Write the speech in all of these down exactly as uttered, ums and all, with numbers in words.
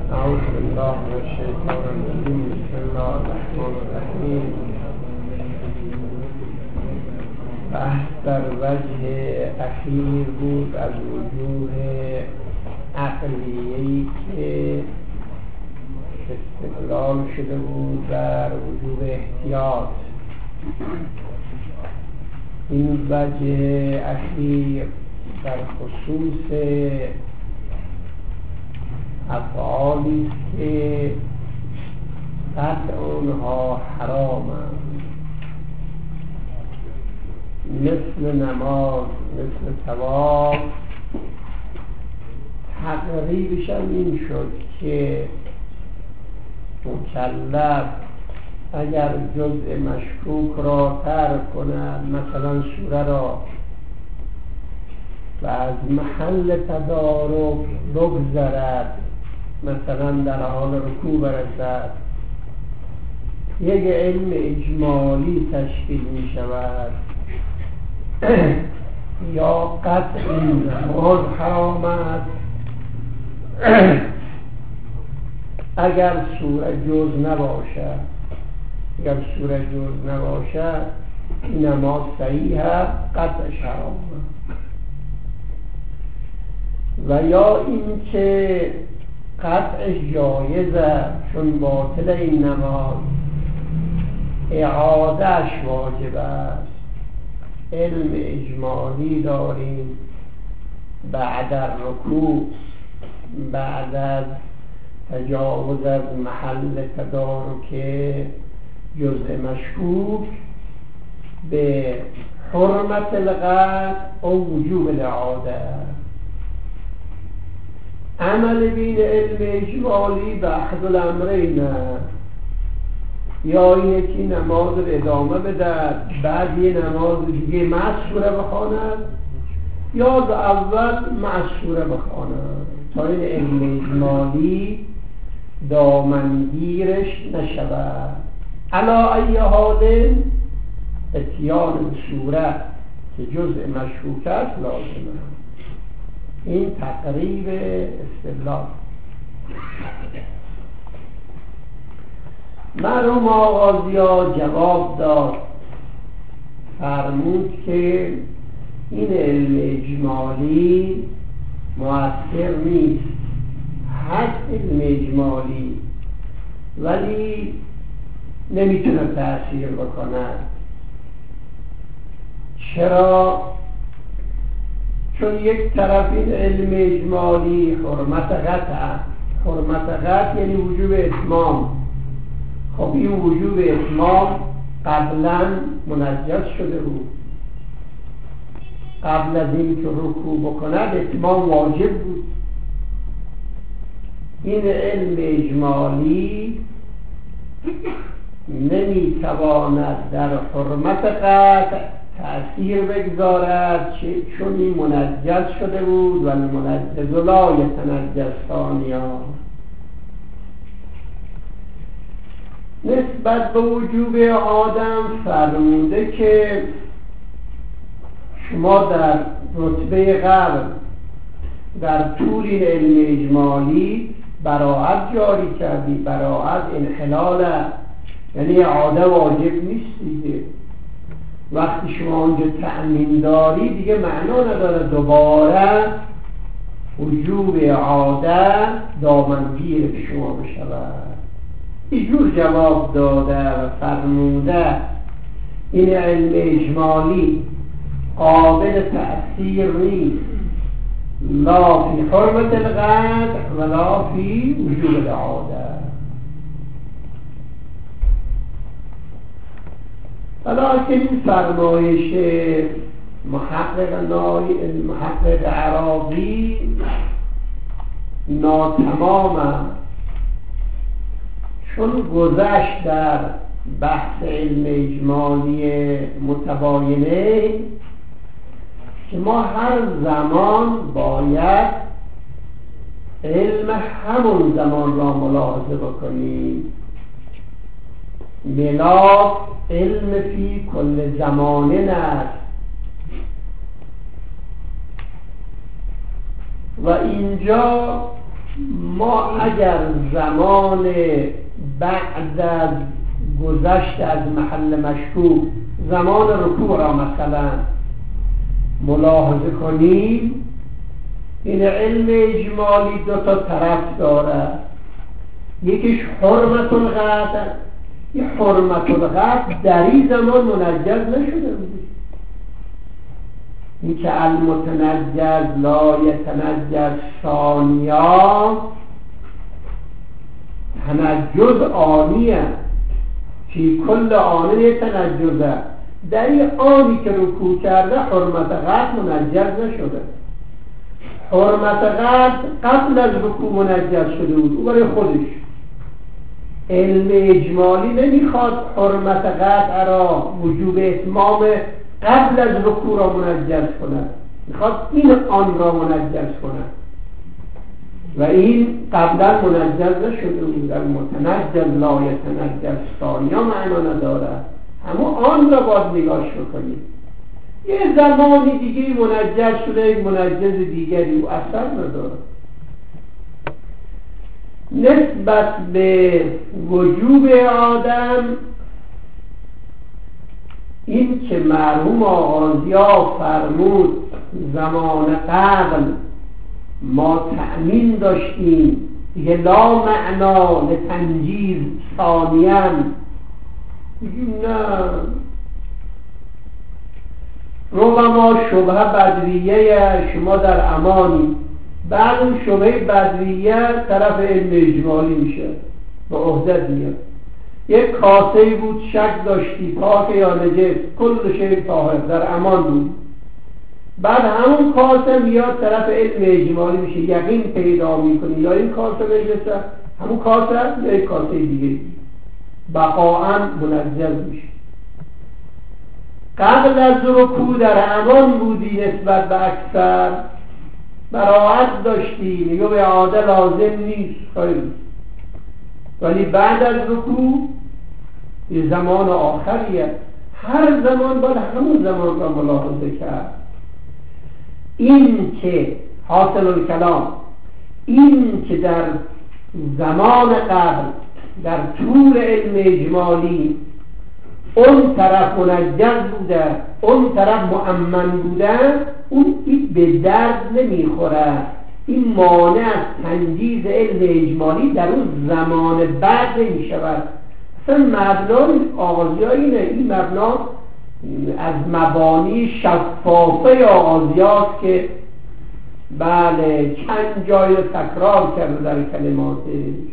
أعوذ بالله من الشيطان الرجيم. بسم الله الرحمن الرحيم. بحث در وجه اخیر بود از وجوه عقلیه‌ای که استدلال شده بود بر وجوب احتیاط. این وجه اخیر در خصوص افعالی است که قطع اونها حرامند، مثل نماز، مثل طواف. تقریبش هم این شد که مکلف اگر جزء مشکوک را ترک کند، مثلا سوره را، و از محل تدارک بگذرد، مثلا در حال رکوع برسد، یک علم اجمالی تشکیل می شود. یا قطع نماز حرام است اگر سوره جز نباشد. اگر سوره جز نباشد نماز صحیح است، قطعش حرام است. و یا این که قطعش جایز است، چون باطل این نماز اعادهش واجب است. علم اجمالی داریم بعد رکوع، بعد از تجاوز از محل تدارک جزء مشکوک، به حرمت القطع او وجوب الاعاده. عمل بین علم اجمالی به احد الامرین، یا اینه که نماز رو ادامه بده، بعد یه نماز دیگه معصوره بخواند، یا به اول معصوره بخواند تا این علم اجمالی دامنگیرش نشود. علا ای حال اتیان به صورت که جزء مشکوک است لازمه. این تقریب استدلال. مرحوم آغازیا جواب داد، فرمود که این علم اجمالی مؤثر نیست. هست علم اجمالی ولی نمیتونه تأثیر بکنه. چرا؟ چون یک طرف این علم اجمالی حرمت قطع، حرمت قطع یعنی وجوب اتمام. خب این وجوب اتمام قبلا منجز شده بود. قبل از این که رکوع بکند اتمام واجب بود. این علم اجمالی نمیتواند در حرمت قطع تأثیر بگذارد، چون این منجز شده بود و المنجز لا یتنجس ثانیا. نسبت به وجوب آدم فرموده که شما در رتبه قبل در طول این علم اجمالی براعت جاری کردی. براعت انحلال است، یعنی اعاده واجب نیست دیگه. وقتی شما اونجا تأمین داری دیگه معنا نداره دوباره وجوب اعاده دامنگیر به شما بشود. اینجور جواب داده و فرموده این علم اجمالی قابل تأثیر نیست، لا فی حرمت القطع ولا فی وجوب الاعاده. ولیکن این فرمایش محقق نای محقق عراقی ناتمام است، چون گذشت در بحث علم اجمالی متباینه که ما هر زمان باید علم همون زمان را ملاحظه بکنیم. ملاک علم فی کل زمانه است و اینجا ما اگر زمان بعد از گذشت از محل مشکوک زمان رکوع را مثلا ملاحظه کنیم، این علم اجمالی دو تا طرف داره. یکیش حرمت القطع. این حرمت القطع در این زمان منجز نشده بود. این که المتنجز لا یتنجز ثانیا، تنجز آنیه فی کل آنه یتنجزه. در این آنی که رکوع کرده حرمت قطع منجز نشده. حرمت قطع قبل از رکوع منجز شده بود، او برای خودش. علم اجمالی نمیخواد حرمت قطع را وجوب اتمام قبل از رکوع را منجز کند، میخواد این آن را منجز کند و این قبلا منجز نشده بود. المتنجز لا یتنجز ثانیا معنا نداره، همون آن را باید نگاش بکنیم. یه زمانی دیگه منجز شده، یک منجز دیگری و اثر نداره. نسبت به وجوب آدم، این که مرحوم آغازیا فرمود زمان قبل ما تأمین داشتیم دیگه لا معنا لتنجیز ثانیاً، بگیم نه، ربما شبه بدویه شما در امانی، بعد اون شبه بدویه طرف علم اجمالی میشه با عهدت میاد. یک کاسه بود شک داشتی پاک یا نجس، کل شی طاهر، در امان بود. بعد همون کاسه میاد طرف علم اجمالی میشه، یقین پیدا میکنی یا این کاسه نجسه، همون کاسه یا یک کاسه دیگه، بقاعا منجز میشه. قبل از رکوع در امان بودی نسبت به اکثر، براحت داشتی، میگه به عاده لازم نیست خیلی، ولی بعد از رکوع یه زمان آخریه، هر زمان باید همون زمان را ملاحظه کرد. این که حاصل الکلام، این که در زمان قبل در طول علم اجمالی اون طرف منجز بوده، اون طرف مؤمن بوده، اون این به درد نمیخوره. این مانع از تنجیز علم اجمالی در اون زمان بعد نمیشود. اصلا مبنای آغازی‌ها اینه، این مبنا از مبانی شفافه آغازیاست که بله چند جای تکرار کرده در کلماتش.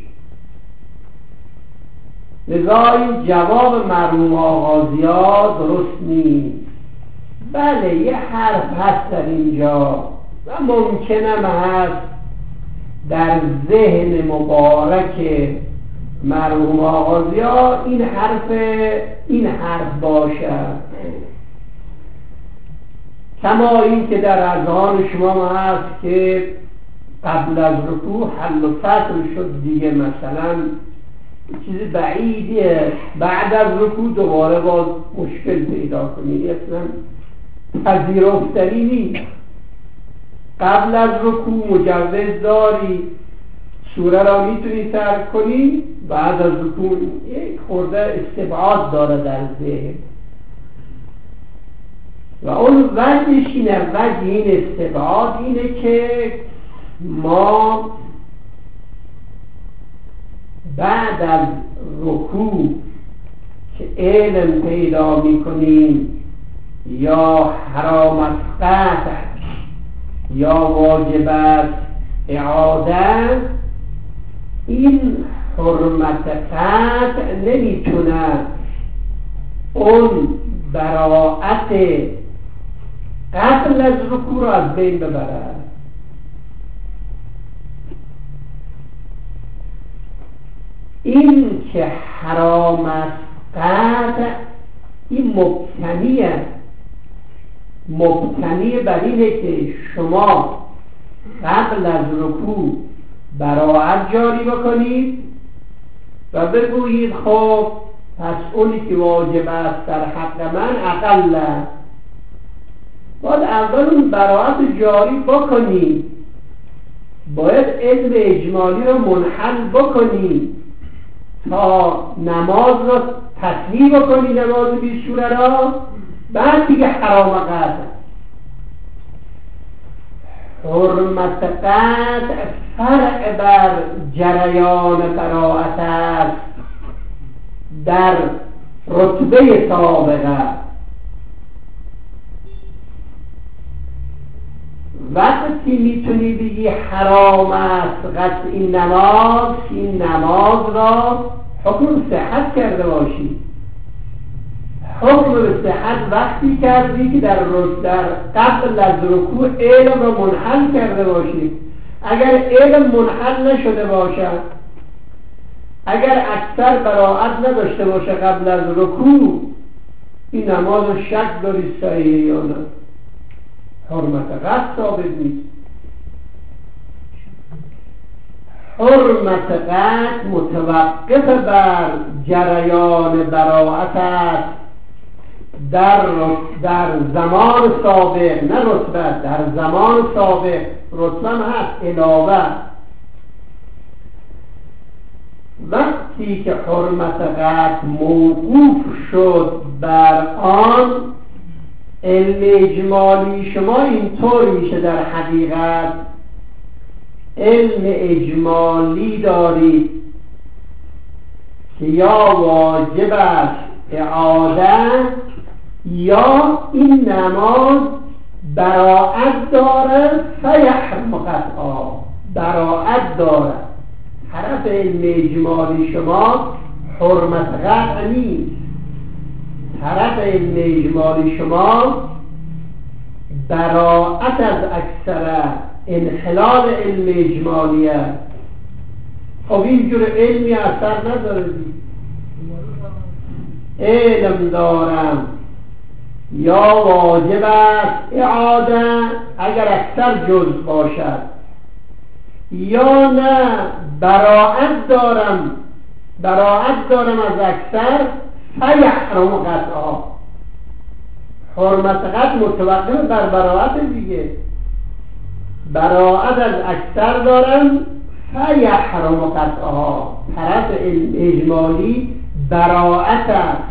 لذا این جواب مرحوم آغازی‌ها درست نیست. بله یه حرف هست در اینجا و ممکنم هست در ذهن مبارک مرحوم آغازی‌ها این حرف این حرف باشد، کما این که در اذهان شما هست که قبل از رکوع حل و فصل شد دیگه، مثلا چیز بعیدیه بعد از رکوع دوباره باز مشکل پیدا کنید، اصلا پذیرفتنی نیست. قبل از رکوع مجوز داری، سوره را میتونی ترک کنی، بعد از رکوع یک خورده استبعاد داره در ذهن و اون وجهش اینه، وجه این استبعاد اینه که ما بعد از رکوع که علم پیدا میکنیم یا حرامت قطع یا واجبت اعاده، این حرمت قطع نمیتونه اون براءت قبل از رکوع رو از بین ببره. این که حرامت قطع این مبتنیه مبتنی بر اینه که شما قبل از رکوع براءت جاری بکنید و بگویید خب پس اونی که واجب است در حق من اقله، باید اول اون براءت جاری بکنید باید علم اجمالی رو منحل بکنی تا نماز رو تصحیح بکنی، نماز بیست سوره را، بعد دیگه حرام قطع. حرمت قطع فرع بر جریان براءت است در رتبه سابقه. وقتی میتونی بگی حرام است قطع این نماز، این نماز را حکم صحت کرده باشی. حکم به صحت وقتی کردی که در در قبل از رکوع علم را منحل کرده باشی. اگر علم منحل نشده باشد، اگر اکثر براءت نداشته باشه قبل از رکوع، این نماز شک داری صحیحه یا نه، حرمت قطع ثابت نیست. حرمت قطع متوقف بر جریان براءت است در در زمان سابق، نه رتبه، در زمان سابق. رتبه هم هست علاوه. وقتی که حرمت قطع موقوف شد بر آن، علم اجمالی شما اینطور میشه در حقیقت علم اجمالی دارید که یا واجب است اعاده یا این نماز براءت داره فیحرم قطعا، براءت داره. طرف علم اجمالی شما حرمت قطع نیست، طرف علم اجمالی شما براءت از اکثر انحلال علم اجمالی است. خب اینجور علمی اثر نداره. علم دارم یا واجب است اعاده اگر اکثر جز باشد، یا نه براءت دارم براءت دارم از اکثر فیحرم قطعا. حرمت قطع متوقف بر براءت دیگه. براءت از اکثر دارم فیحرم قطعا. طرف اجمالی براءت است.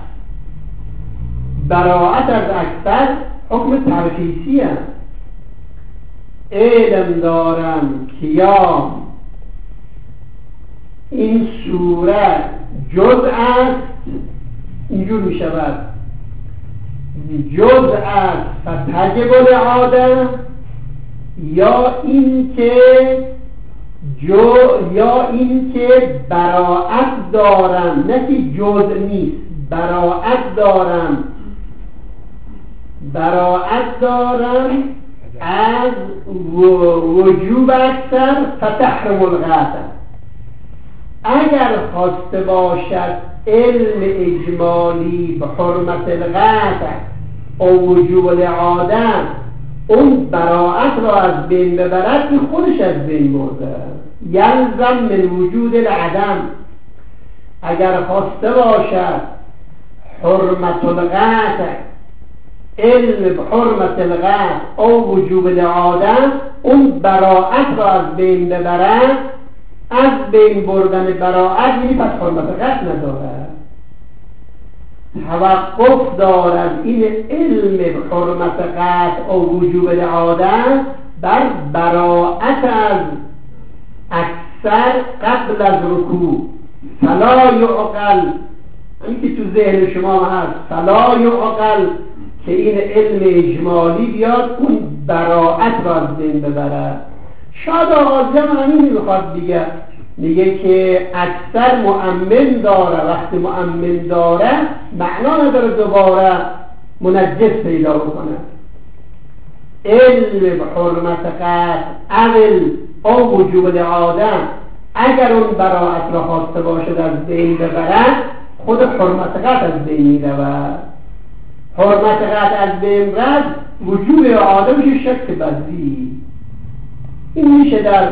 براءت از اکثر حکم ترخیصی است. علم دارم که یا این سوره جزء است، اینجور می شود جزء است فتجب الاعاده، یا این که جو یا این که براءت دارم، نه که جزء نیست، براءت دارم براءت دارم از وجوب اکثر فتحرم القطع. اگر خواسته باشد علم اجمالی به حرمت القطع و وجوب الاعاده اون براءت را از بین ببرد، که خودش از بین برده. یلزم من وجود العدم. اگر خواسته باشد حرمت القطع علم حرمت القطع او وجوب الاعاده اون براءت را از بین ببرد، از بین بردن براءت یعنی پس حرمت قطع ندارد، توقف دارد این علم حرمت قطع او وجوب الاعاده بر براءت از اکثر قبل از رکوع. فلا یعقل، این که تو ذهن شما هست، فلا یعقل که این علم اجمالی بیاد اون براءت را از بین ببرد. شاید آغازی هم همین میخواد دیگه، میگه که اکثر مؤمن داره، وقتی مؤمن داره معنا نداره دوباره منجس پیدا بکنه. علم حرمت قطع اول او وجوب الاعاده اگر اون براءت را خواسته باشد از بین ببرد، خود حرمت قطع از بین میرود. حرمت قطع از بین رد، وجوب اعاده میشه شک بدی. این میشه در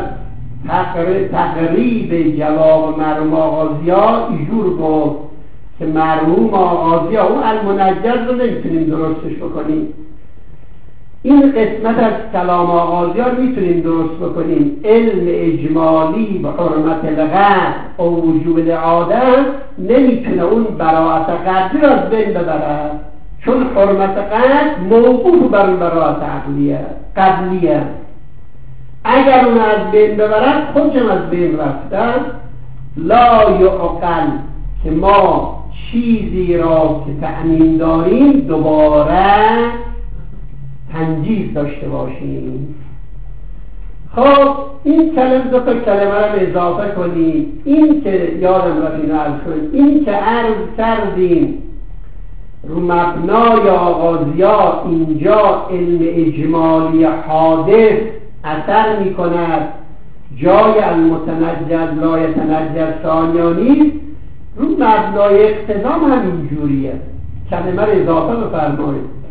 تقریب جواب مرحوم آغازی ها اینجور گفت که مرحوم آغازی ها اون المنجز رو نمیتونیم درستش بکنیم. این قسمت از کلام آغازیار میتونیم درست بکنیم. علم اجمالی به حرمت القطع و وجوب الاعاده نمیتونه اون براءت قطعی را از بین ببرد، چون حرمت قطع موقوف بر براءت عقلیه قبلیه. اگر اون از بین ببرد خودشم از بین رفتن. لا یعقل که ما چیزی را که تأمین داریم دوباره تنجیز داشته باشیم. خب این کلمه دو تا کلمه را اضافه کنیم. این که یادم را اینو عرض کنیم، این که عرض کردیم رو مبنای آغازیات اینجا علم اجمالی حادث اثر می کند، جای المتنجز لا یتنجز ثانیانی، رو مبنای اقتضام همین جوریه. کلمه را اضافه بفرمایید.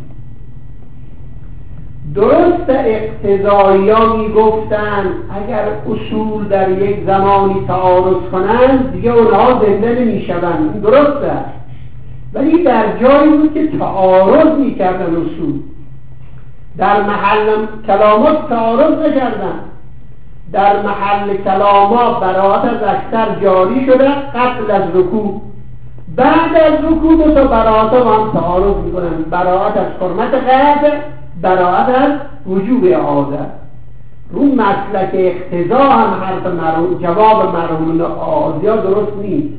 درست اقتضایی ها می گفتن اگر اصول در یک زمانی تعارض کنند دیگه اونها زنده نمی شوند، درسته، ولی در جایی بود که تعارض می کردن اصول. در محل کلامات تعارض نکردن، در محل کلامات براءت از اکثر جاری شده قبل از رکوع. بعد از رکوع دو تا براءت با هم تعارض می کنن، براءت از حرمت قطع، براءت از وجوب اعاده. رو مسلک اقتضا هم حرف مرحوم جواب مرحوم آغازی‌ها درست نیست.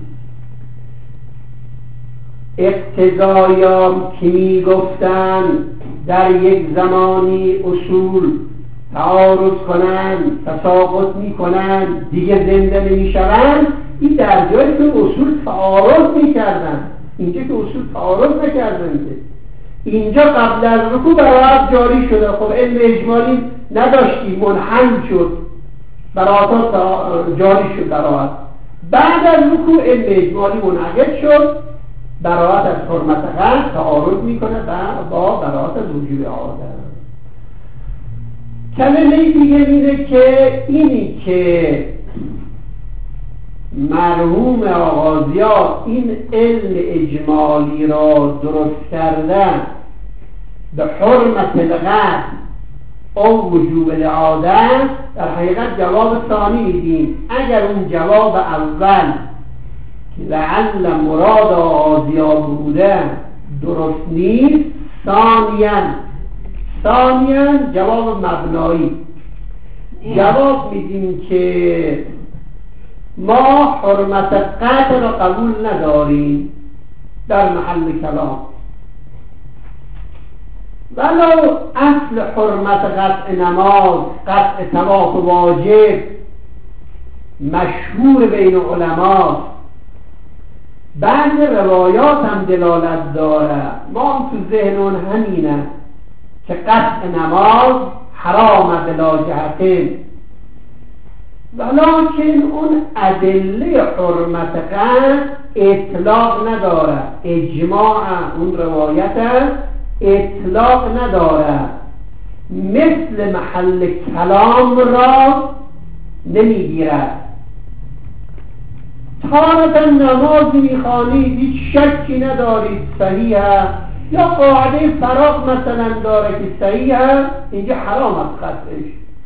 اقتضایان که می گفتن در یک زمانی اصول تعارض کنند، تساقط می کنند، دیگه زنده نمی شوند، این در جایی که اصول تعارض می کردن. اینجا که اصول تعارض نکردن، اینجا قبل از رکوع براءت جاری شده. خب علم اجمالی نداشتی، منحل شد، براءت جاری شد براءت. بعد از رکوع علم اجمالی منعقد شد، براءت از حرمت قطع تعارض میکنه با براءت از وجوب اعاده. کلمه دیگه میره که اینی که مرحوم آغازی‌ها این علم اجمالی را درست کردن به حرمت القطع او وجوب الاعاده، در حقیقت جواب ثانی میدیم. اگر اون جواب اول که لعل مراد آغازی‌ها بوده درست نیست، ثانیاً ثانیاً جواب مبنایی جواب میدیم که ما حرمت قطع را قبول نداریم در محل کلام، ولو اصل حرمت قطع نماز، قطع طواف واجب مشهور بین علما، بعض روایات هم دلالت داره، ما هم تو ذهنون همینه که قطع نماز حرام بلا جهته، ولکن اون ادله حرمت قطع اطلاق نداره. اجماع اون روایت اطلاق نداره، مثل محل کلام را نمیگیرد. تارتا نمازی میخوانید هیچ شکی ندارید صحیحه، یا قاعده فراغ مثلا داره که صحیحه، اینجا حرام است قطعش.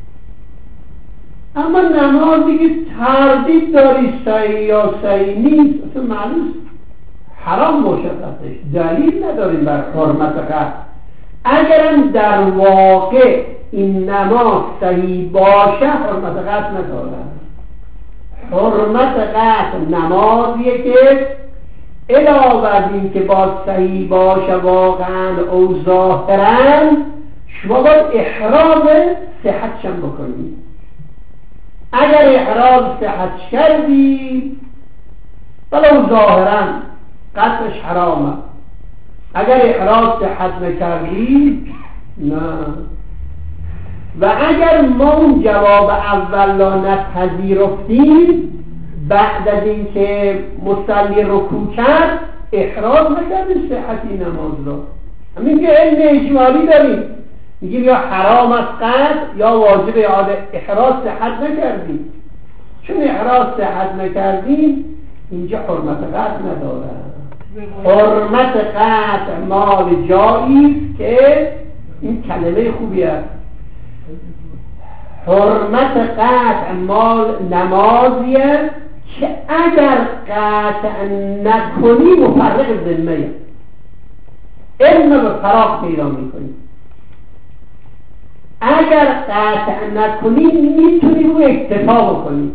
اما نمازی که تردید داری صحیح یا صحیح نیست، اصلا معلوم حرام باشه قطعش، دلیل نداریم بر حرمت قطع. اگرم در واقع این نماز صحیح باشه حرمت قطع نداره. حرمت قطع نمازیه که علاوه بر این که با صحیح باشه واقعا او ظاهرا، شما باید احراز صحتشم بکنید. اگر احراز صحت کردی ولو ظاهرا قطعش حرامه، اگر احراز صحت نکردی نه. و اگر ما اون جواب اول را نپذیرفتیم، بعد از این که مصلی رکوع کرد احراز نکردیم صحتی نماز را، همین که علم اجمالی داریم، میگیم یا حرام است قطع یا واجب اعاده، احراز صحت نکردیم. چون احراز صحت نکردیم اینجا حرمت قطع نداره. حرمت قطع مال جایی است که این کلمه خوبی است. حرمت قطع مال نمازیه که اگر قطع نکنی مفرق ذمه، علم به فراغ پیدا میکنی. اگر قطع نکنی میتونی رو اکتفا بکنی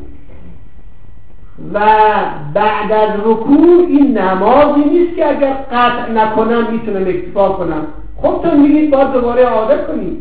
و بعد از رکوع این نمازی نیست که اگر قطع نکنم میتونم اکتفا کنم. خودتون میگید باید دوباره عادت کنید.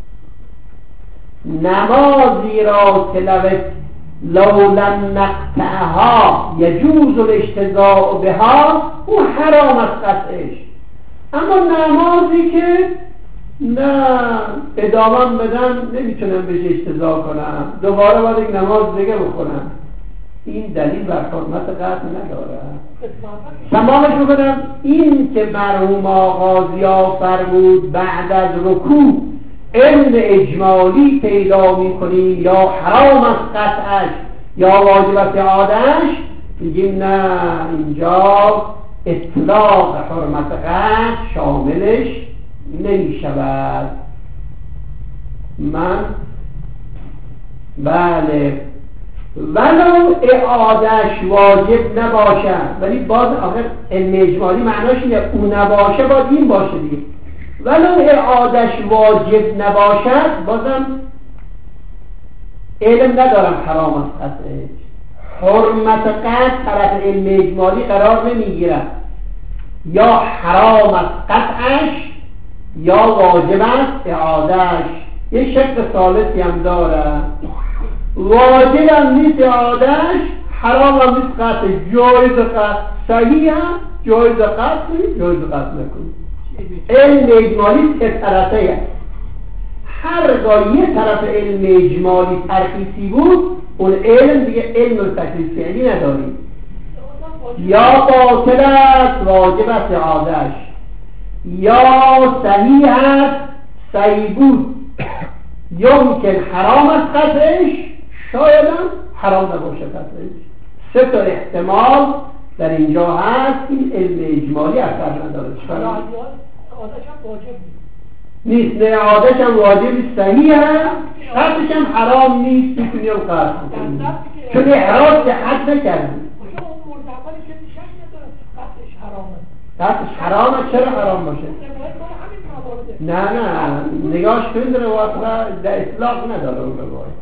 نمازی را که لو لم نقطعها یجوز الاجتزاء بها، او حرام است قطعش. اما نمازی که نه ادامه بدم نمیتونم بهش اجتزاء کنم، دوباره باید یک نماز دیگه بخونم، این دلیل بر حرمت قطع نداره. تمامش میکنم. این که مرحوم آغازیا فرمود بعد از رکوع علم اجمالی پیدا میکنیم یا حرام از قطعش یا واجب از اعادهش، میگیم نه، اینجا اطلاق حرمت قطع شاملش نمیشود. من بله ولو اعادهش واجب نباشه، ولی باز آخر علم اجمالی معناش اینه او نباشه باید این باشه دیگه. ولو اعادهش واجب نباشد بازم علم ندارم حرام است قطعش. حرمت قطع طرف علم اجمالی قرار نمیگیرد، یا حرام است قطعش یا واجب است اعادهش. یه شکل ثالثی هم داره، واجب هم نیست اعادهش، حرام هم نیست قطع، جایز قطع، صحیح هم جایز قطع کنید جایز قطع نکنید. علم اجمالی سه طرفه است. هرگاه یه طرف علم اجمالی ترخیصی بود اون علم دیگه علم و تکلیف فعلی نداریم. یا باطل است واجب است اعادهش، یا صحیح است صحیح بود یمکن حرام است قطعش، شاید هم حرام نباشه قطعش. سه تا احتمال در اینجا هست. این علم اجمالی اثر نداره. اعادهش هم واجب نیست، نه اعادهش هم واجب صحیح هست، قطعش هم حرام نیست، میتونی هم قطع کنی چون اعراض که حد نکردی. قطعش حرامه. چرا حرام باشه؟ نه نه نگاش کنید روایت را در اطلاق نداره اون روایت.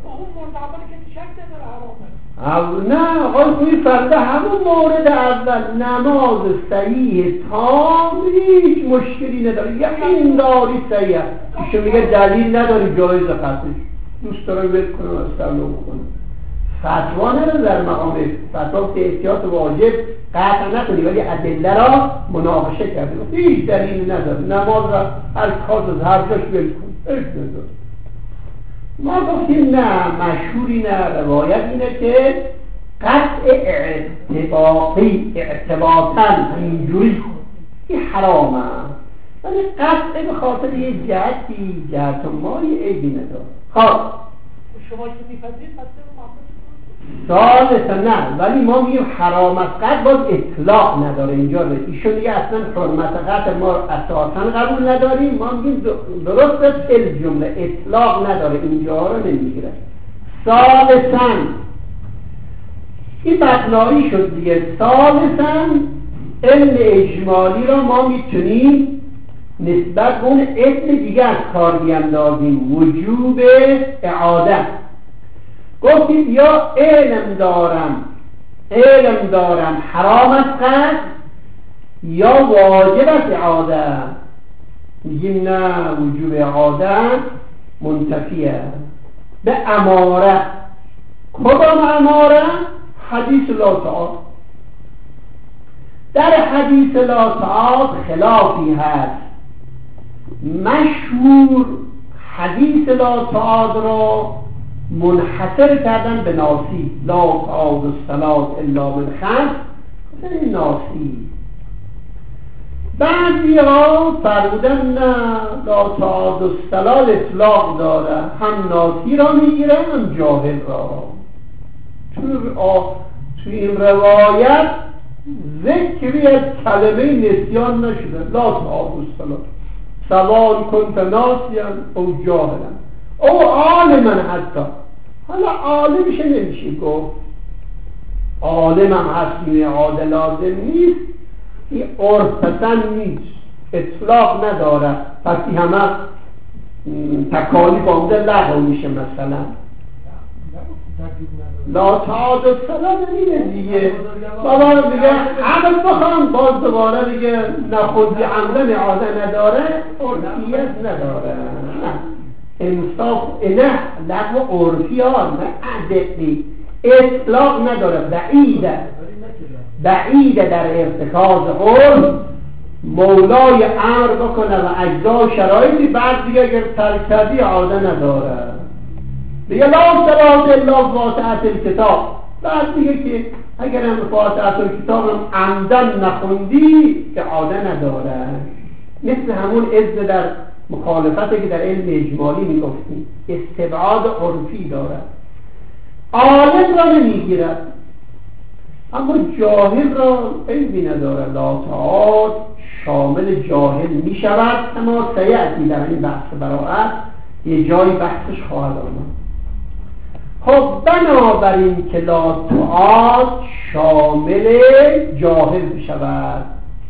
نه آقای خوی فرده همون مورد اول نماز صحیح تام هیچ مشکلی نداره، یقین داری صحیح هست، ایشون میگه دلیل نداری جایز قطعش، دوست داره ول کنه و استعلا بکنه. فتوا نداره در مقام فتوا که احتیاط واجب قطع نکنی، ولی ادله را مناقشه کرده هیچ دلیل نداره، نماز را هر کاز از هر جاش ول کن هیچ نداره. ما گفتیم نه، مشهوری نه، روایت اینه که قطع اعتباطی اعتباطاً اینجوری این حرامه، ولی قطع به خاطر یه جهتی جهت ما یه عیبی نداره. خب شما که می‌فهمید ثالثا نه، ولی ما میگیم حرام است قطع باز اطلاق نداره. اینجا به ایشون دیگه اصلا حرمت قطع ما اساسا قبول نداریم، ما میگیم درست است الجمله اطلاق نداره، اینجا رو نمیگیره. ثالثا این مبنایی شد دیگه. ثالثا علم اجمالی رو ما میتونیم نسبت به اون علم دیگه از کار بیندازیم، وجوب اعاده. گفتید یا علم دارم علم دارم حرام است قطع یا واجب است اعاده، میگیم نه وجوب اعاده منتفیه به اماره. کدام اماره؟ حدیث لا تعاد. در حدیث لا تعاد خلافی هست. مشهور حدیث لا تعاد را منحصر کردن به ناسی، لا تعاد الصلاة الا من خمس، مثل ناسی. بعضی ها فرمودن نه، لا تعاد الصلاة اطلاق داره، هم ناسی را میگیره هم جاهل را. تو این روایت ذکری از کلمه نسیان نشده، لا تعاد الصلاة. سوال کنت ناسیا او جاهلم او عالمن حتی. حالا عالمش نمیشه گفت عالمم هست میه عادل لازم نیست، این عرفتن نیست، اطلاق نداره، پس این همه تکالیف آمده لغو میشه. مثلا لا تعاد الصلاة نمیده دیگه، بابا دیگه همه بخوام باز دوباره دیگه نخودی عمدن عاده نداره، عرفیت نداره، نه انصاف نه لغو عرفی ها نه عدقی، اطلاق نداره، بعیده بعیده در ارتکاز عرف مولای امر بکنه و اجزا شرایطی، بعد دیگه اگر ترک کردی عاده نداره دیگه. لا صلاة الا فاتحة الکتاب، بعد دیگه که اگر هم فاتحة الکتاب هم عمدن نخوندی که عاده نداره. مثل همون اذن در مخالفتی که در علم اجمالی میگفتیم استبعاد عرفی داره، عالم را نمیگیرد اما جاهل را علمی نداره. لا تعاد شامل جاهل می شود، اما سیعتی در این بحث براعت یه جای بحثش خواهد آمد. خب بنابراین که لا تعاد شامل جاهل می شود،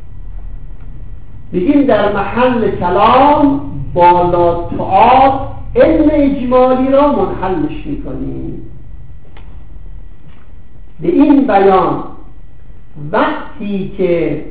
بگیم در محل کلام با لا تعاد علم اجمالی را منحلش می کنیم. به این بیان وقتی که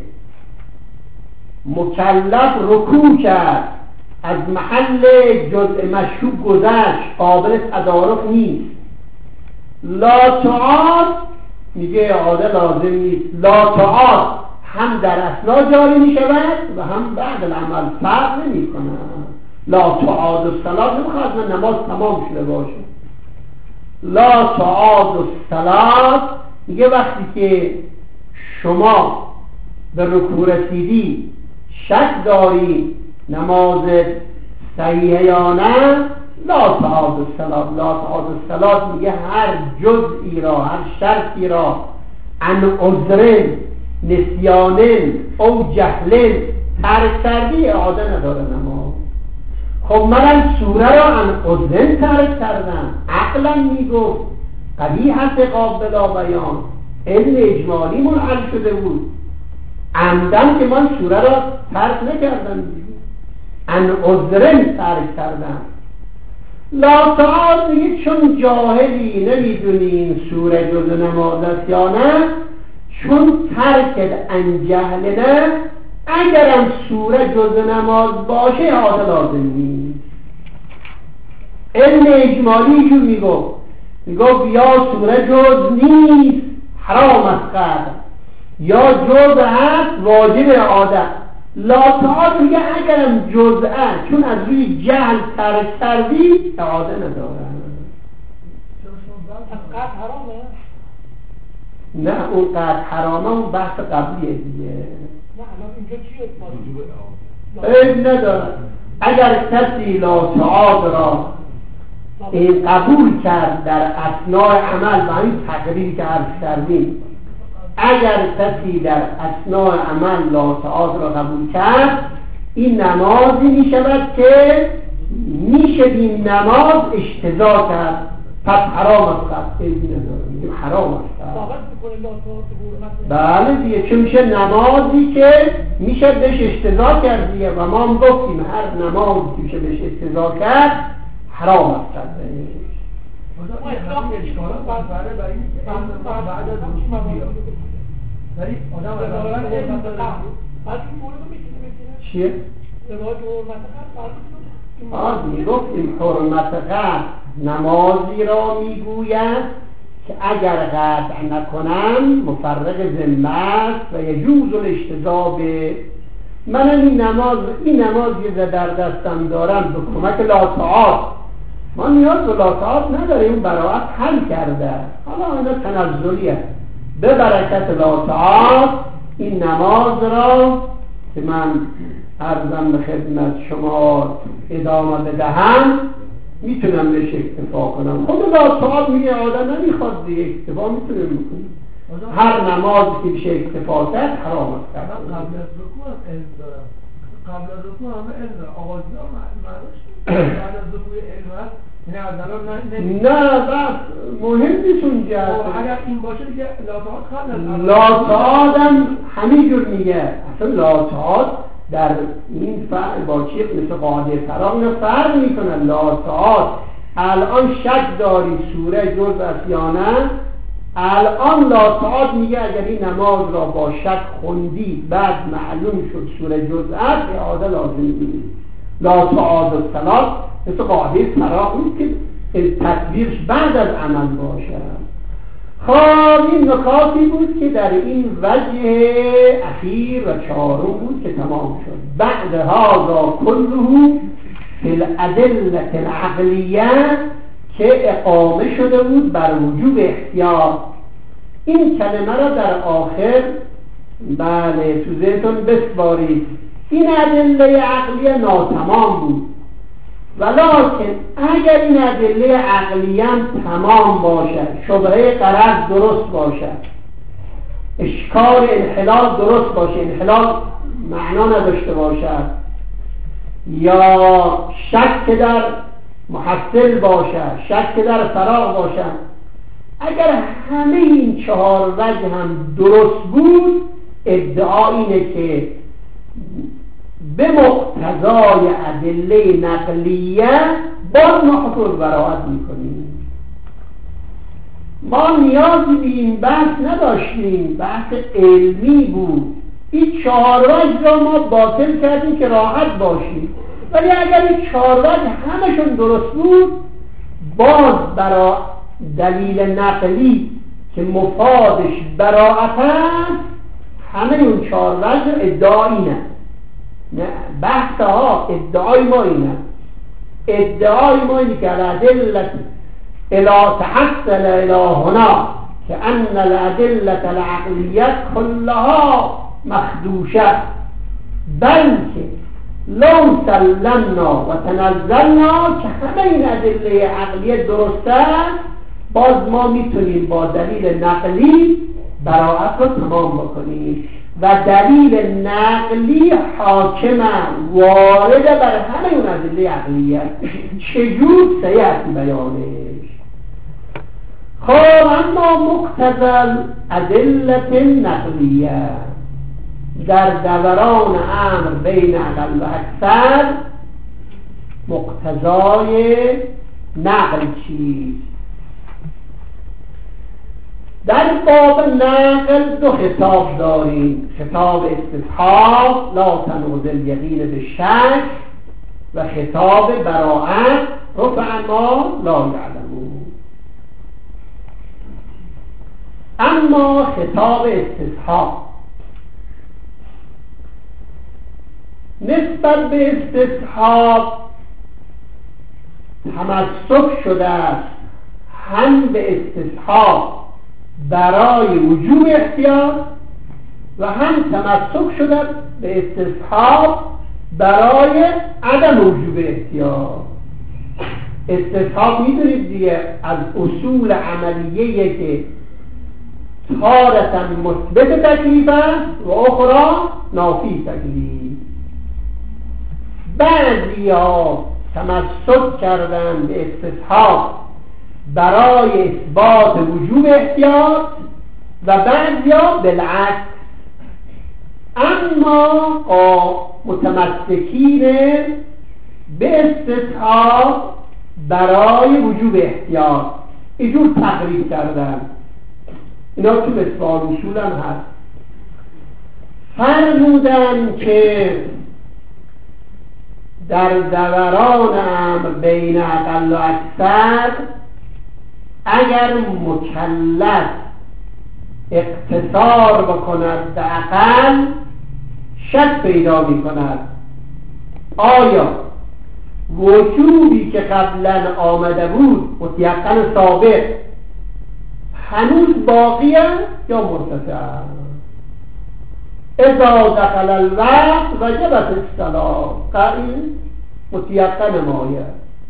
مکلف رکوع کرد از محل جزء مشکوک گذشت، قابل تدارک نیست، لا تعاد میگه اعاده لازم نیست. لا تعاد هم در اثنا جاری می شود و هم بعد العمل فرق نمی کنه. لا تعاد الصلاة نمیخواد من نماز تمام شده باشه. لا تعاد الصلاة میگه وقتی که شما به رکوع رسیدی شک داری نماز صحیحه یا نه، لا تعاد الصلاة. لا تعاد الصلاة میگه هر جزئی را، هر شرطی را عن عذر نسیان او جهل ترک کردی اعاده نداره نماز. خب منم سوره را عن عذر ترک کردم، عقلا میگفت قبیح هست قابل بیان، علم اجمالی منحل شده بود، عمدن که من سوره را ترک نکردم، عن عذر ترک کردم. لا تعال میگه چون جاهلی نمیدونی این سوره جز نماز است یا نه، چون ترکت عن جهل نه، اگرم سوره جز نماز باشه اعاده لازم نیست. علم اجمالی جو میگو میگو یا سوره جز نیست حرام است قدر، یا جز هست واجب اعاده. لا تعال میگه اگرم جزءه چون از روی جهل ترک کردی اعاده نداره. قد حرامه؟ نه اون قد حرامه اون بحث قبلیه دیگه. نه الان اینجا چیه؟ عیب نداره. اگر کسی لا تعال را این قبول کرد در اثناء عمل و این تقریری که عرض کردیم، اگر کسی در اثناء عمل لا تعاد را قبول کرد، این نمازی می شود که میشه این نماز اشتضاع کرد، پس حرام است. خیلی نداره میگیم حرام است. ثابت میکنه لا تعاد حرمت. بله دیگه، چون میشه نمازی که میشه بهش اشتضاع کرد دیگه، و ما هم گفتیم هر نمازی که میشه بهش اشتضاع کرد حرام است. ما اطلاق اشکالات برای برای اینکه بعد از رسول بیاد ولی آدم از اول علم داره. بعد این مورد رو میتونه بگیره چیه؟ روایت حرمت قلب آه میگفتیم حرمت قلب نمازی را میگوید که اگر قطع نکنم مفرق ذمت و یجوز الاشتضاع به من این نماز این نماز که در دستم دارم به کمک لا تعاد، ما نیاز به لا تعاد نداریم، اون براعت حل کرده، حالا اینا تنزلیه، به برکت لا تعاد این نماز را که من عرضم به خدمت شما ادامه بدهم میتونم بهش اکتفا کنم. خود لا تعاد میگه آدم نمیخواد دیگه اکتفا میتونم بکنم. هر نمازی که بشه اکتفا کرد حرام است. قبل از رکوع علم دارم قبل از رکوع همه علم آغازی ها معناش بعد از رکوع علم هست، یعنی از الان نه بس مهم نیست اونجا. اگر این باشه دیگه لاتعاد قبل از لاتعاد هم همینجور میگه، اصلا لاتعاد در این فعل با چیه مثل قاعده فراغ اینا فرق میکنه. لاتعاد الان شک داری سوره جز است یا نه، الان لاتعاد میگه اگر این نماز را با شک خوندی بعد معلوم شد سوره جز است اعاده لازم نیست. لاتعاد الصلاة مثل قاعده فراغ نیست که تطبیقش بعد از عمل باشه. خب این نکاتی بود که در این وجه اخیر و چهارم بود که تمام شد. بعد هذا كله فی الادله العقلیه که اقامه شده بود بر وجوب احتیاط. این کلمه را در آخر بله تو ذهنتون بسپارید. این ادله عقلیه ناتمام بود، ولکن اگر این ادله عقلیه تمام باشد، شبهه غرض درست باشد، اشکال انحلال درست باشه، انحلال معنا نداشته باشد، یا شک در محصل باشد، شک در فراغ باشد، اگر همه این چهار وجه هم درست بود، ادعا اینه که به مقتضای ادله نقلیه باز ما حکم براءت میکنیم. ما نیازی به این بحث نداشتیم، بحث علمی بود. این چهار وجه را ما باطل کردیم که راحت باشیم، ولی اگر این چهار وجه همشون درست بود، باز برای دلیل نقلی که مفادش براءت است، همه اون چهار وجه ادعا اینه. نه بحث ها ادعای ما اینه، ادعای ما اینه که الادله الا تحصل الى هنا که ان الادله العقلیه كلها مخدوشه، بلکه لو سلمنا و تنزلنا که همه این ادله عقلیه درسته، باز ما میتونیم با دلیل نقلی براءت رو تمام بکنیم و دلیل نقلی حاکم وارد بر همه اون ادله عقلیه. چجور سیأتی بیانش. خب اما مقتضی ادله نقلیه در دوران امر بین عقل و اکثر، مقتضای نقل چیست؟ در باب نقل دو خطاب داریم، خطاب استصحاب لا تنوز الیقین به شک و خطاب براءت رفع ما لا یعلمون. اما خطاب استصحاب نسبت به استصحاب تمسک شده است، هم به استصحاب برای وجوب احتیاط و هم تمسک شده به استصحاب برای عدم وجوب احتیاط. استصحاب میدونید دیگه از اصول عملیه که تارة مثبت تکلیف است و اخرى نافی تکلیف. بعضی ها تمسک کردن به استصحاب برای اثبات وجوب احتیاط و بعضی ها بالعکس. اما متمسکین به استصحاب برای وجوب احتیاط اینجور تقریب کردن. اینا تو مصباح الاصول هم هست. فرمودن که در دوران امر بین اقل و اکثر اگر مکلف اقتصار بکند به اقل، شک پیدا می کند آیا وجوبی که قبلا آمده بود متیقن ثابت هنوز باقیه یا مرتفع. اذا دخل الوقت وجبت الصلاة، قائل متیقن مایه.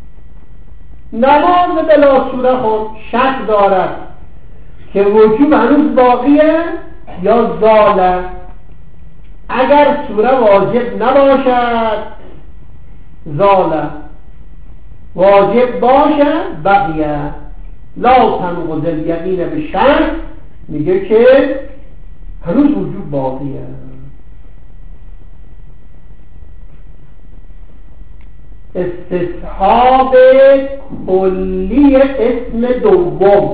نماز بلا صورت خود شک دارد که وجوب هنوز باقیه یا زاله. اگر سوره واجب نباشد زاله، واجب باشد بقیه. لا تنقض الیقین به شک، میگه که هنوز وجود باقیه. استصحاب کلی اسم دوم،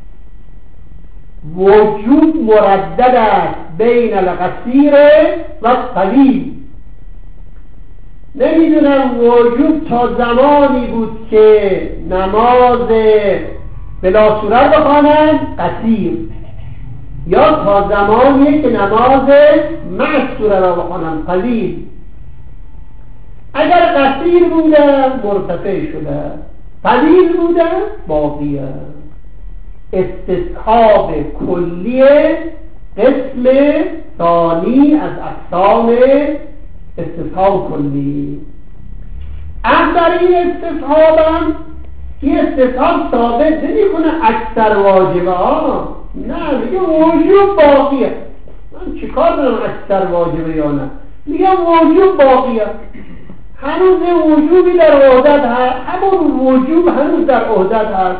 وجود مردد است بین القصیر و طویل. نمیدونم وجود تا زمانی بود که نماز بلا سوره بخوانند قصیر، یا تا زمانی که نماز مع سوره را بخوانند طویل. اگر قصیر بوده مرتفع شده، طویل بوده باقیه. استصحاب کلی قسم ثانی از اقسام استصحاب کلی. از در این استصحاب هم این استصحاب ثابت نمی کنه اکثر واجبه ها، نه، میگه وجوب باقیه. من چیکار دارم اکثر واجبه یا نه؟ میگه وجوب باقیه، هنوز وجوبی در عهدت هست، همون وجوب هنوز در عهدت هست.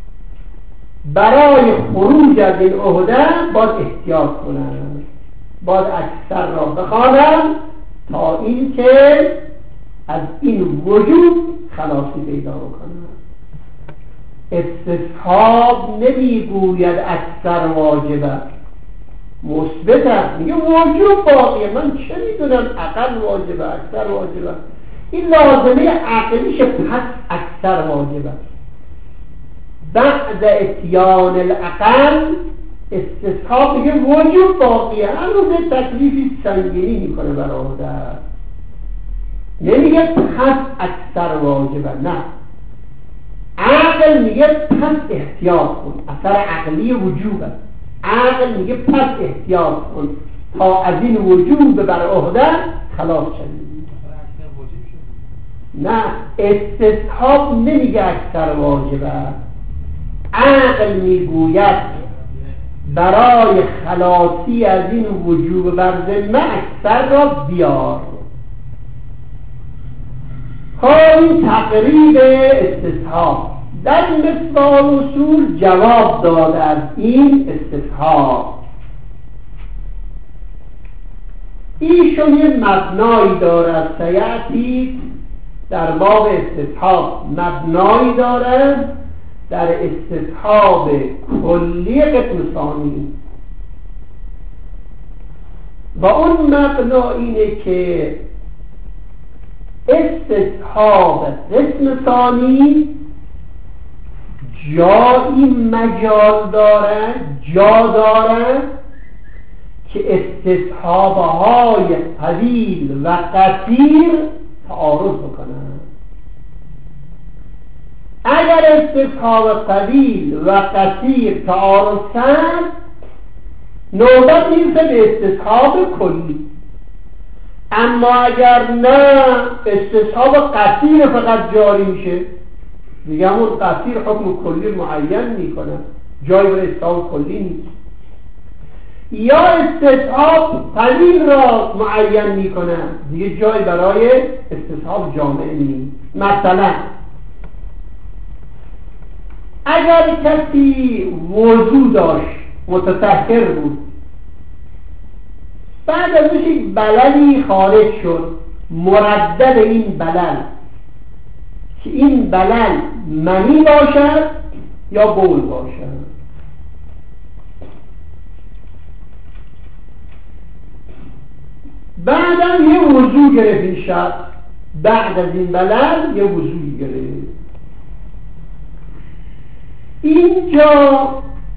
برای خروج از این عهده باید احتیاط کنن، باید اکثر را بخوانن تا این که از این وجوب خلاصی پیدا بکنن. استصحاب نمیگوید اکثر واجبه، مثبت میگه وجوب باقیه. من چه میدونم اقل واجبه اکثر واجبه؟ این لازمه عقلیشه، پس اکثر واجبه. بعد اتیان الاقل استصحاب میگه وجوب باقیه، هنوز تکلیفی سنگینی میکنه برای عهده، نمیگه پس اکثر واجبه. نه، عقل میگه پس احتیاط کن، اثر عقلی وجوبه. عقل میگه پس احتیاط کن تا از این وجوب بر عهده خلاص شدی. نه، استصحاب نمیگه اکثر واجبه، عقل میگوید برای خلاصی از این وجوب بر ذمه اکثر را بیار. این تقریب استصحاب در مصباح اصول جواب داده از این استصحاب. ایشون یه مبنایی دارد، سیعتی در باب استصحاب مبنایی دارد در استصحاب کلی قسم ثانی، و اون مبنا اینه که استصحاب قسم ثانی جایی مجال داره، جا داره که استصحابهای طویل و قصیر تعارض بکنن. اگر استصحاب طویل و قصیر تعارض کرد، نوبت میرسه به استصحاب کلی. اما اگر نه، استصحاب قصیر فقط جاری میشه، دیگه همون قصیر حکم کلی معین میکنه، جایی برای استصحاب کلی نیست. یا استصحاب طویل را معین میکنه، دیگه جایی برای استصحاب جامع نیست. مثلا اگر کسی وضو داشت، متطهر بود، بعد ازش یک بللی خارج شد، مردد این بلل که این بلل منی باشد یا بول باشد، بعدم یه وضو گرفت این شب، بعد از این بلل یه وضوی گرفت. اینجا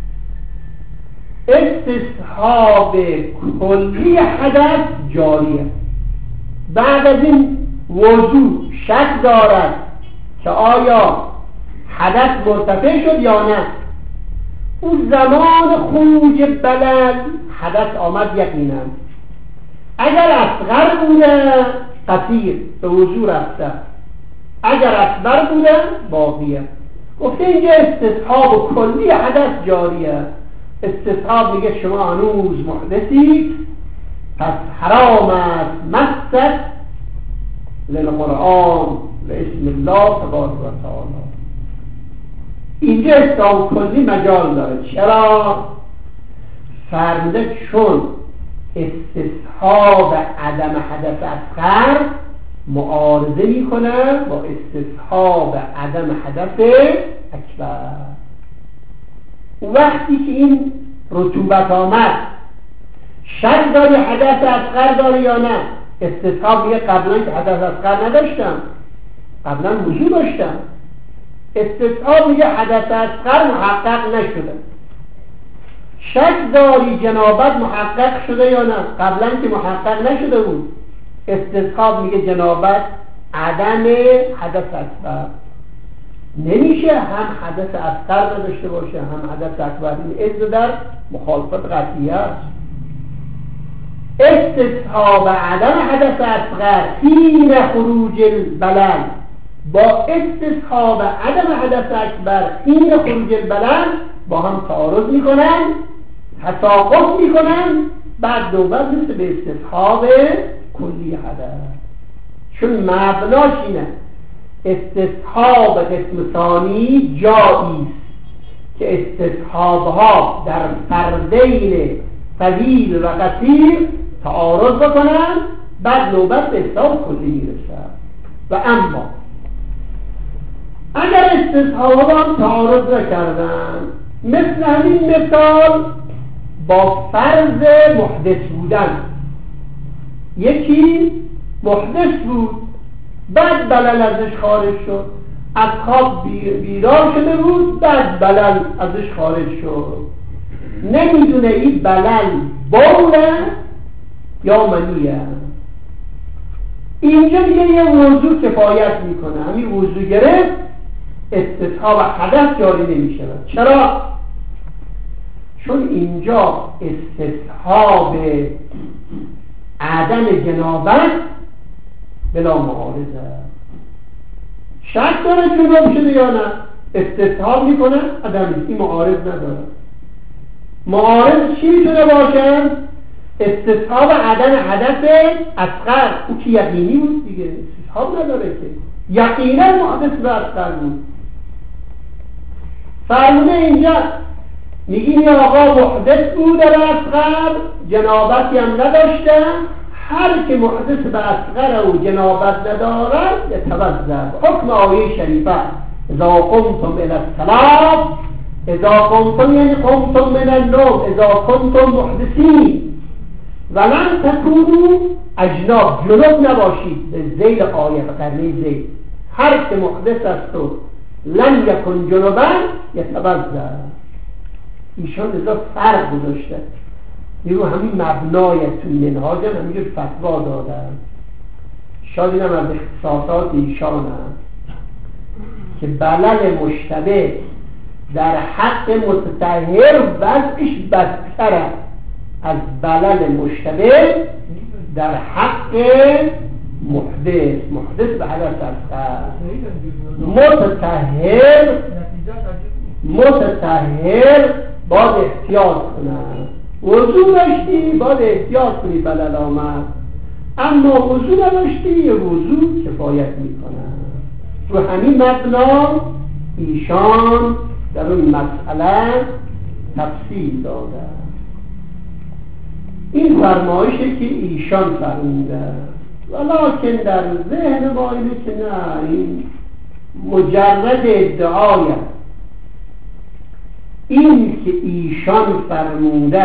استصحاب کلی حدث جاریه. بعد از این وضو شک دارد که آیا حدث مرتفع شد یا نه، اون زمان خروج بلل حدث آمد یقینا. اگر اصغر بوده قصیر به وضو رفته، اگر اکبر بوده باقیه. گفته اینجا استصحاب کلی حدث جاریه. استصحاب میگه شما هنوز محدثید، پس حرام است مست للقرآن باسم الله تبارک و تعالی. اینجا اسلام کلی مجال داره. چرا؟ فرموده چون استصحاب عدم حدث اصغر معارضه میکنه با استصحاب عدم حدث اکبر. وقتی که این رطوبت آمد شک داری حدث اصغر داری یا نه؟ استصحاب میگه قبلا که حدث اصغر نداشتم، قبلا وضو داشتم. استصحاب میگه حدث اصغر محقق نشده. شک داری جنابت محقق شده یا نه؟ قبلا که محقق نشده بود. استصحاب میگه جنابت عدم حدث اکبر. نمیشه هم حدث اصغر نداشته باشه هم حدث اکبر. این از در مخالفت قطعیه است. استصحاب عدم حدث اصغر حین خروج البلل با استصحاب عدم حدث اکبر حین خروج البلل با هم تعارض میکنن، تساقط میکنن، بعد نوبت مثل به استصحاب کلی حدث. چون مبناش اینه استصحاب قسم ثانی جایی است که استصحابها در فردین طویل و قصیر تعارض بکنن، بعد نوبت به استصحاب کلی میرسه. و اما اگر استصحابها تعارض نکردن، مثل همین مثال با فرض محدث بودن، یکی محدث بود بعد بلل ازش خارج شد، از خواب بیدار شده بود بعد بلل ازش خارج شد، نمیدونه این بلل بوله یا منیه. اینجا دیگه یه وضو کفایت میکنه. همین وضو گرفت استصحاب حدث جاری نمیشه. چرا؟ چون اینجا استصحاب عدم جنابت بلا معارضه. شک داره جناب شده یا نه؟ استصحاب میکنه عدم. این معارض نداره. معارض چی میتونه باشه؟ استصحاب عدم حدث اصغر. او که یقینی بود دیگه، استصحاب نداره که یقینا محدث به اصغر بود. فرمونه اینجا میگیم یا آقا محدث بود در اصغر، جنابتی هم نداشته، هر که محدث به اصغر و جنابت ندارد یتوضا. حکم آیه شریفه اذا قمتم الى الصلاة، اذا قمتم یعنی قمتم من النوم، اذا کنتم محدثین ولن تکونوا اجناب، جنوب نباشید. به ذیل آیه به قرنه ذیل، هر که محدث است و لم یکن جنوبا یتوضا. ایشان ازا فرق گذاشته. میگو همین مبنایتون منهاج هم همینجور فتوا دادن. شاید اینم از اختصاصات ایشان هم که بلل مشتبه در حق متطهر وضعش بدتره از بلل مشتبه در حق محدث. محدث به حدث اصغر، متطهر متطهر باید احتیاط کنن. وضو داشتی باید احتیاط کنی بلل آمد، اما وضو نداشتی یه وضو کفایت میکنن. رو همین مبنا ایشان در اون مسئله تفصیل دادن. این فرمایشه که ایشان فرموده، ولیکن در ذهن ما اینه که نه، این مجرد ادعایه. این که ایشان فرموده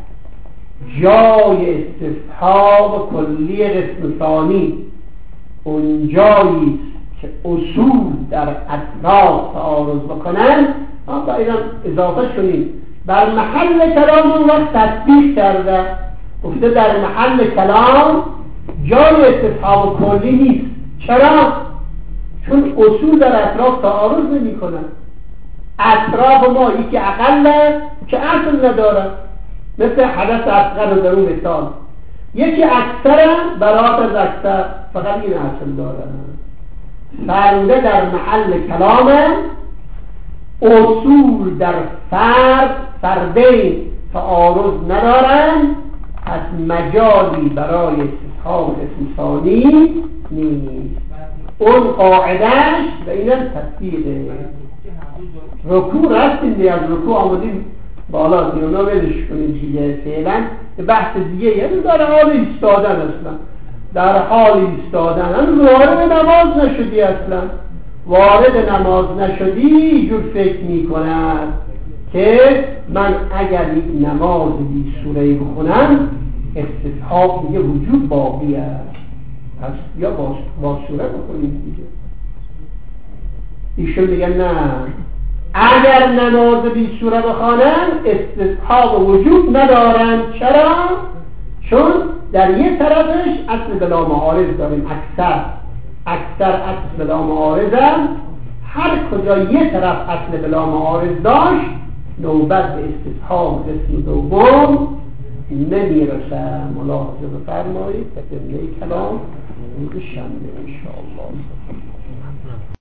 جای استصحاب کلی قسم ثانی اون جایی که اصول در اطراف تعارض بکنن، ما باید اضافه شدیم بر محل کلام اون وقت تطبیق کرده. گفته در محل کلام جای استصحاب کلی نیست. چرا؟ چون اصول در اطراف تعارض نمی کنن. اطراف ما یکی اقله که اصل نداره، مثل حدث اصغر در اون مثال، یکی اکثر برات از اکثر فقط این اصل داره. فرموده در محل کلام اصول در فرد فردین تعارض ندارن، از مجالی برای استصحاب اسم ثانی نیست. اون قاعدهش و اینم تطبیقه. رکوع رفتیم دیگه، از رکوع آمدیم بالا دیگه، اونا ولش کنیم دیگه. فعلا بحث دیگه یعنی در حال ایستادن، اصلا در حال ایستادن هم وارد نماز نشدی، اصلا وارد نماز نشدی جور فکر می کند که من اگر یک نماز بی سوره بخونم استصحاب دیگه وجود باقی است، پس یا با, با سوره بخونیم دیگه. ایشون میگن نه، اگر نماز بی سوره بخوانن استصحاب وجود ندارن. چرا؟ چون در یک طرفش اصل بلا معارض داریم، اکثر اکثر اصل بلا معارض هم. هر کجا یک طرف اصل بلا معارض داشت نوبت به استصحاب قسم دوم نمیرسه. ملاحظه بفرمایید. تکمله کلام روز شنبه انشاءالله.